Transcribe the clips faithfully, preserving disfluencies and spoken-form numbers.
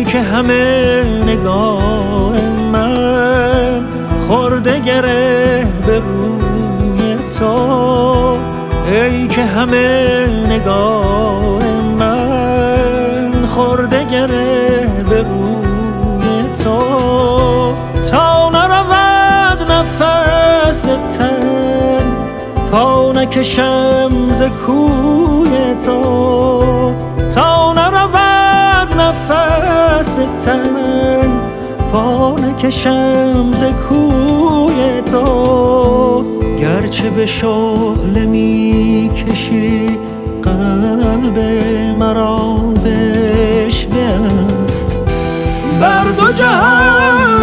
که همه نگاه من خورده گره به روی تو، ای که همه نگاه من خورده گره به روی تو، تا نرود نفس تن پا نکشم ز کوی تو، تا نرود نفس تن پا نکشم ز کوی تو، گرچه به شعله می کشی قلب مرا بشبیت، بر دو جهان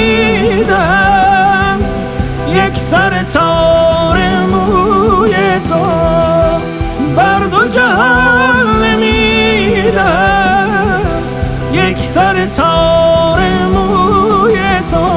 نمیدم یک سر تار موی تو، بر دو جهان نمیدم یک سر تار موی تو.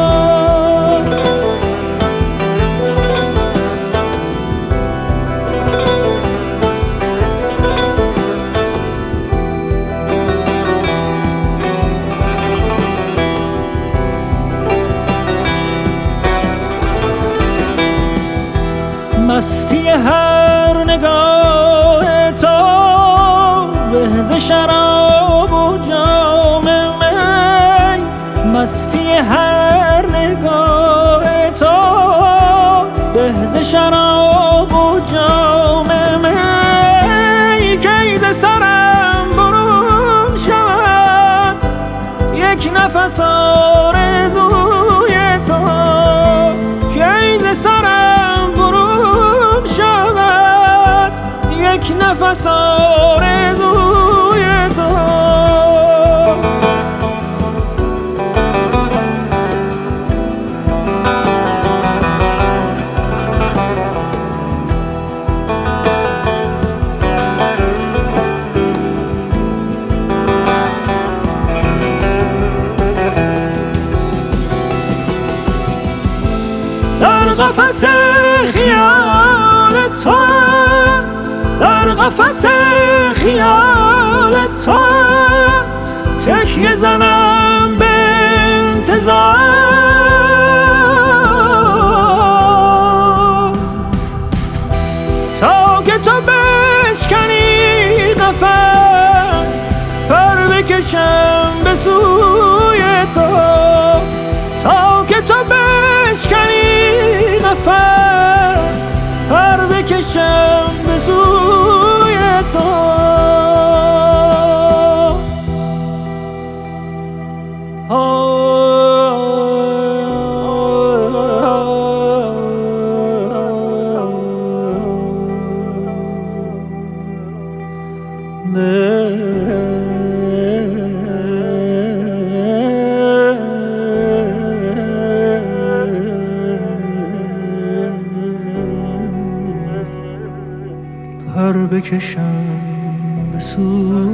مستی هر نگاه تو به ز شراب و جام می، مستی هر نگاه تو به ز شراب و جام می، کی ز سرم برون شود یک نفس آرزوی تو، کی ز سرم برون شود یک نفس آرزوی تو. در قفس خیال تو، در قفس خیال تو تکیه زنم به انتظار، تا که تو بشکنی قفس پر بکشم به سوی تو، تا که تو بشکنی نفس پر بکشم به سوی تو. پر بکشم به سوی